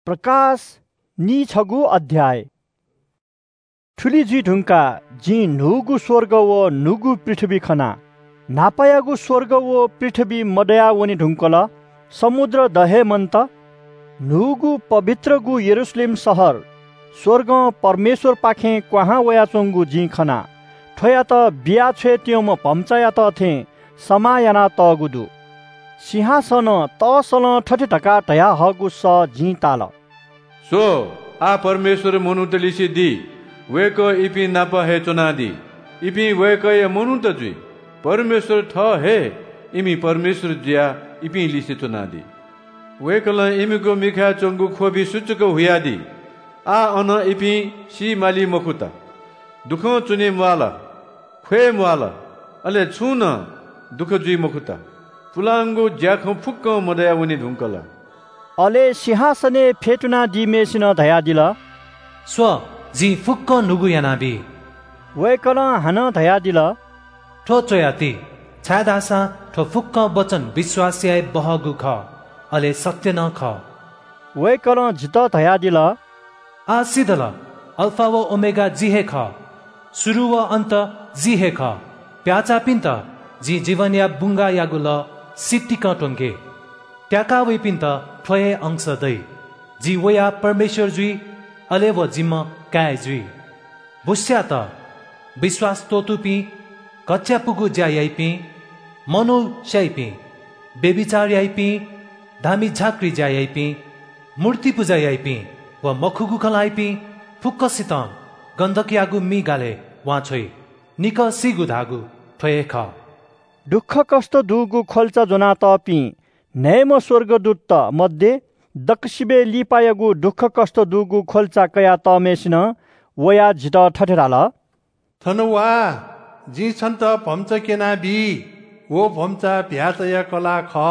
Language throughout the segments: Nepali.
प्रकाश नि छगु अध्याय। ठुली जी ढुङ्का जी नुगु स्वर्ग वो नुगु पृथ्वी खना नापायागु स्वर्ग वो पृथ्वी मदया वनि ढुङ्कल समुद्र दहे मन्त नुगु पवित्र गु यरुशलेम सहर स्वर्ग परमेश्वर पाखे क्वाहा वया चोंगु जी खना ठोया त बिया छे त्योम पम्चाया त थे समायाना तगुदु सिंहासन तसल ठठे ढका टया हगु स जी ताल सो आ परमेश्वर मनुत लिसी दी वेक इपी नाप हे चोना दी इपी वेक या मनुत जुई परमेश्वर थ हे इमी परमेश्वर जिया इपी लिसी चोना दी वेकल इमीको मिखा चोंगु खोबी सुचुक हुया दी आ अन इपी सी माली मखुता दुख चुने मुआला ख्वे मुआला अले छुन दुख जुई मखुता पुलांगु ज्याखौ फुक्क मदया वनि ढुङ्कला अले सिंहासने फेटुना दिमेसिन धया दिल स्व जी फुक्क नुगु यानाबी वेकल हान धया दिल ठो चोयाती छादासा ठो फुक्क वचन विश्वासयाय बहगु ख अले सत्य न ख वेकल जित धया दिल आ सिदल अल्फा व ओमेगा जी हे ख सुरु व अन्त जी हे ख प्याचा पिन्त जी जीवन या बुंगा यागुल सिट्टिक टोंगे ट्याका वे पिन्त ठोये अंश दै जी वया परमेश्वर जुई अले व जिम्म काय जुई बुस्या त विश्वास तोतुपी कच्चा पुगु ज्या याइपी मनो स्याइपी बेबिचार याइपी धामी झाक्री ज्या याइपी मूर्ति पूजा याइपी व मखुगु खलाइपी फुक्कसित गन्धकियागु मी गाले वा छोइ निक सिगु धागु ठोये ख दुःख कष्ट दुगु खोल्चा जोना तपी नेम स्वर्गदूत त मध्ये दक्षिबे लिपायगु दुःख कष्ट दुगु खोल्चा कया तमेसिन वया जित ठठेराल थनुवा जी छन्त भम्च केना बी वो भम्चा भ्याचया कला ख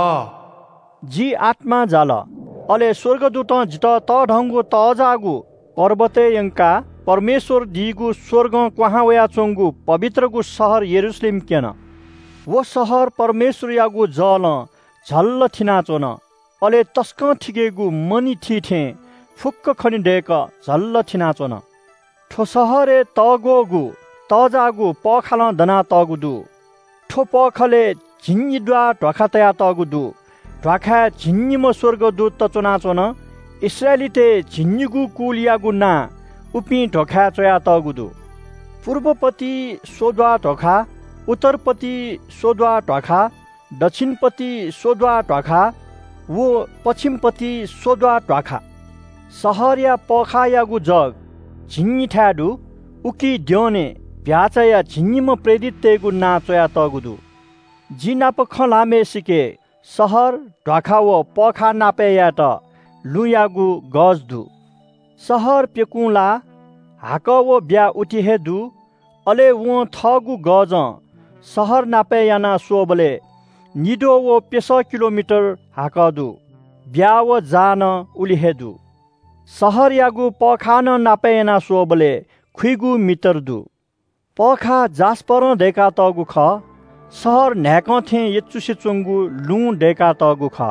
जी आत्मा जाल अले स्वर्गदूत जित त ढंगु त जागु पर्वते यंका परमेश्वर दिगु स्वर्ग क्वाहा वया चोंगु पवित्रगु शहर यरुशलेम केन वो शहर परमेश्वर यागु जल झल्ल थिना चोन अले तस्क ठिगेगु मनी ठिठे फुक्क खनि डेक झल्ल थिना चोन ठो शहरे तगोगु तजागु पखाल दना तगुदु ठो पखले झिन्निद्वा ढ्वाखातया तगुदु ढ्वाखा झिन्निम स्वर्गदूत त चोना चोन इस्राएलीते झिन्निगु कुलियागु ना उपी ढोखा चोया तगुदु पूर्वपति सोद्वा ढोखा उत्तरपति सोद्वा ढ्वाखा दक्षिणपति सोद्वा ढ्वाखा वो पश्चिमपति सोद्वा ढ्वाखा सहर या पखा यागु जग झिन्नी ठ्याडु उकी द्योने भ्याचा या झिन्नीम प्रेरित तेगु ना चोया तगुदु जी नाप खलामे सिके सहर ढ्वाखा वो पखा नापे या त लुयागु गजदु सहर पेकुला हाक वो ब्या उठिहेदु अले वो थगु गज सहर नापे याना सोबले निडो वो 5 किलोमिटर हाकदु ब्या वो जान उलिहेदु सहर यागु पखान नापे याना सोबले खुइगु मिटर दु पखा जास्पर डेका तगु ख सहर न्याक थे यचुसे चोंगु लु डेका तगु ख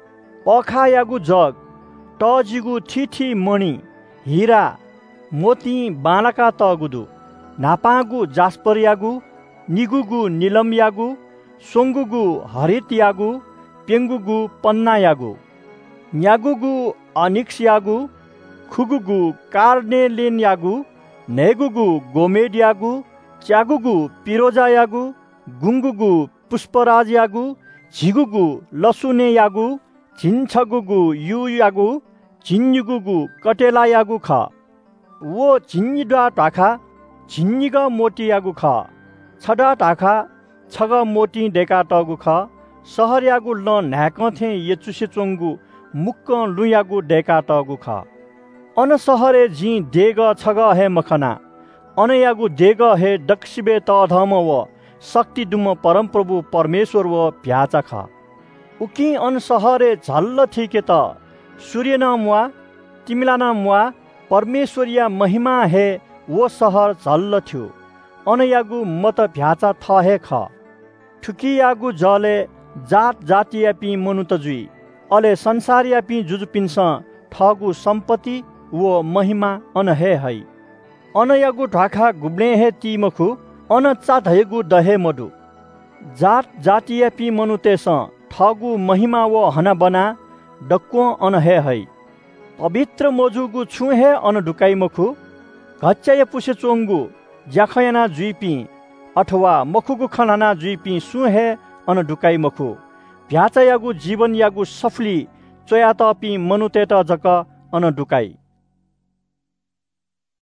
पखा यागु जग टजिगु ठिठी मणि हीरा मोती बालका तगुदु नापागु जास्पर यागु निगुगु नीलम यागु सोंगुगु हरित यागु पेंगुगु पन्ना यागु न्यागुगु अनिक्स यागु खुगुगु कार्नेलिन यागु नेगुगु गोमेड यागु च्यागुगु पिरोजा यागु गुंगुगु पुष्पराज यागु झिगुगु लसुने यागु झिन्छगुगु यु यागु झिन्युगुगु कटेला यागु ख वो झिन्निडा ढाखा झिन्निग मोटी यागु ख छडा ढाखा छग मोटी डेका टगु ख सहर यागु ल न्याक थे यचुसे चोंगु मुक्क लुयागु डेका टगु ख अन सहरे जी देग छग हे मखना अन यागु देग हे दक्षिबे त धम व शक्ति दुम परमप्रभु परमेश्वर व भ्याचा ख उकी अन सहरे झल्ल थिके त सूर्य न मुआ तिमिला न मुआ परमेश्वरिया महिमा हे वो सहर झल्ल थियो अन यागु मत भ्याचा थ हे ख ठुकी यागु जले जात जाति यापी मनु त जुई अले संसार यापी जुजुपिन्स ठगु सम्पत्ति वो महिमा अन हे है। अन यागु ढाका गुब्ले हे ती मखु अन चात हेगु दहे मडु। जात जातीय पी मनुतेस ठगु महिमा वो हना बना डक्को अन हे है। पवित्र मोजुगु छु हे अन ढुकाई मखु घच्चाय पुसे चोंगु ज्याखयना जुइपी अथवा मखुगु खनाना जुइपी सु हे अन ढुकाई मखु भ्याचा यागु जीवन यागु सफली चोया तपी मनुते त जक अन ढुकाई।